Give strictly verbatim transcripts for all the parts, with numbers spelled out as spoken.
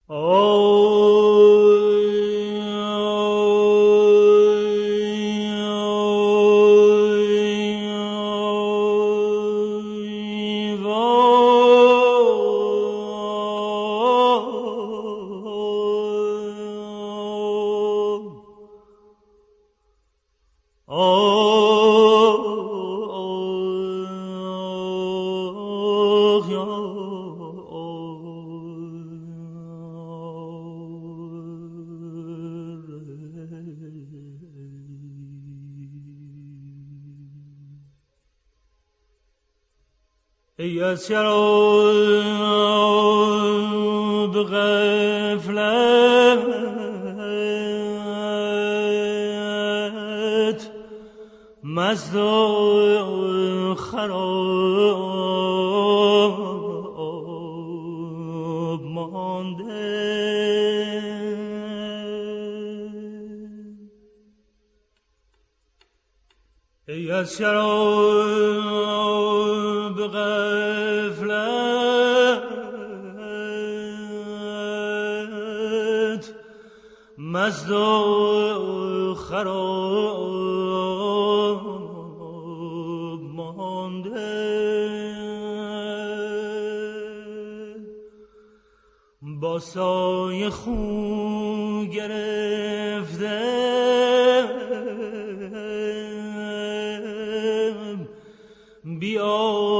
ای از شراب غفلت مست و خراب مانده، ای از شراب غفلت مست و خراب مانده، با سایه خو گرفته بیا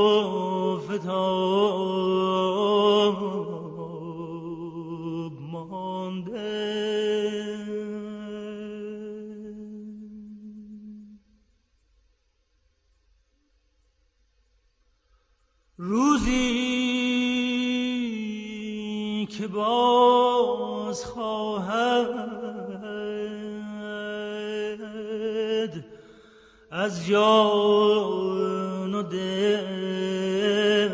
فتاب مانده، روزی که باز خواهد از جان و دل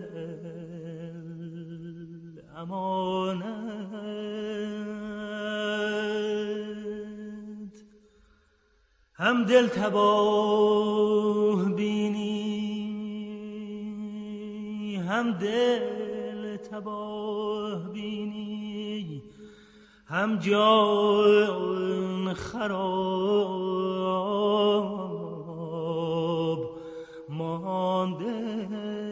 امانت، هم دل تباه بینی هم دل تباه بینی، هم جان خراب مانده،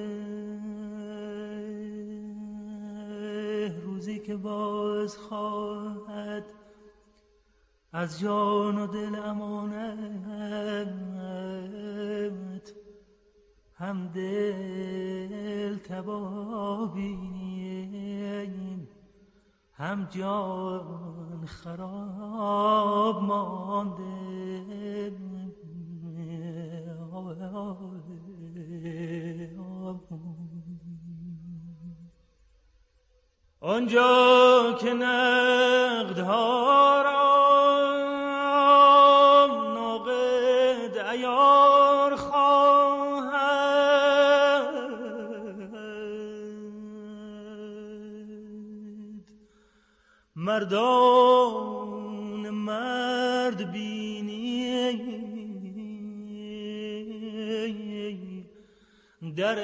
روزی که باز خواهد از جان و دل امانت، هم دل تباه بینی هم جان خراب مانده. آنجا که نقدها را ناقد عیار خواهد، مردان مرد بینی در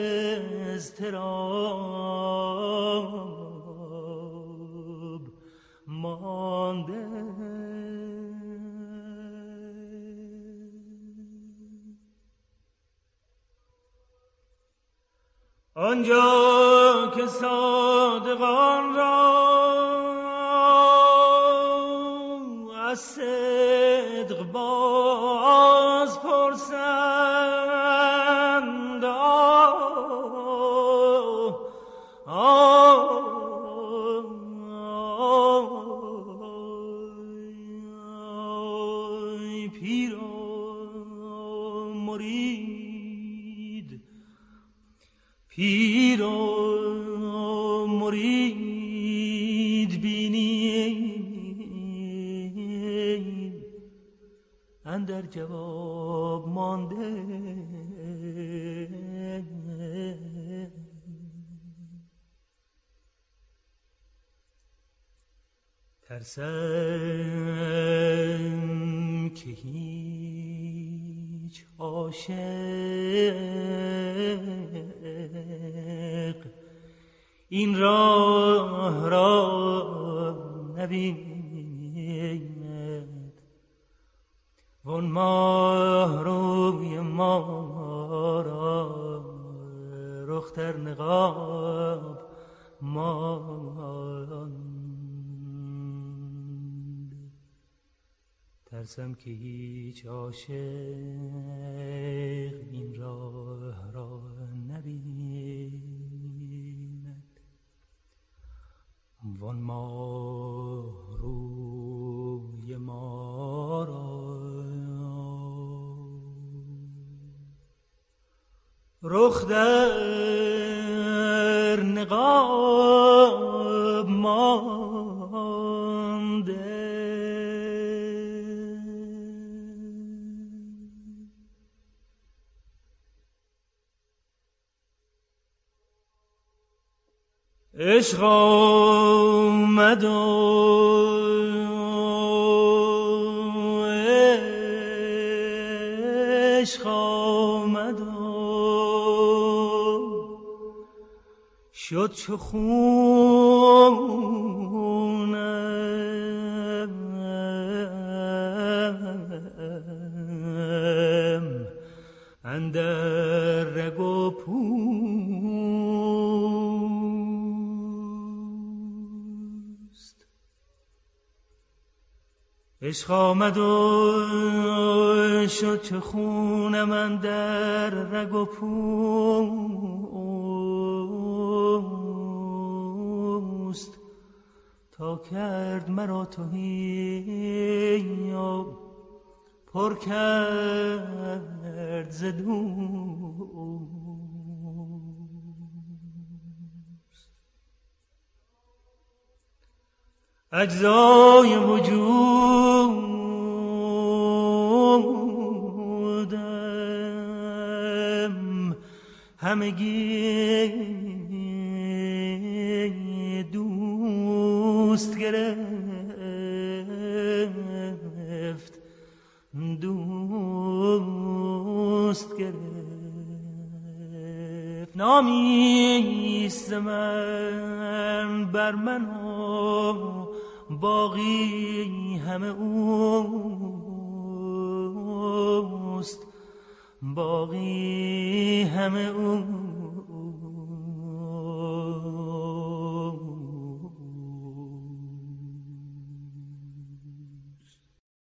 اضطراب مانده، آنجا که صادقان را از صدق باز پرسند، آی پیر و مرید، پیر و مرید بینی اندر جواب مانده، ترسم که هیچ عاشق این راه را نبیند وان ماه روی ما را رخ در نقاب ماند. ترسم که هیچ عاشق این راه را نبیند وان ماه روی ما را رخ در نقاب مانده. عشق آمد و عشق آمد و شد چو خونم اندر رگ و پوست. عشق آمد و شد چو خونم اندر رگ و پوست تا کرد مرا تهی و پر کرد ز دوست. اجزای وجودم همگی دوست گرفت دوست گرفت. نامیست من بر من و باقی همه اوست باقی همه اوست.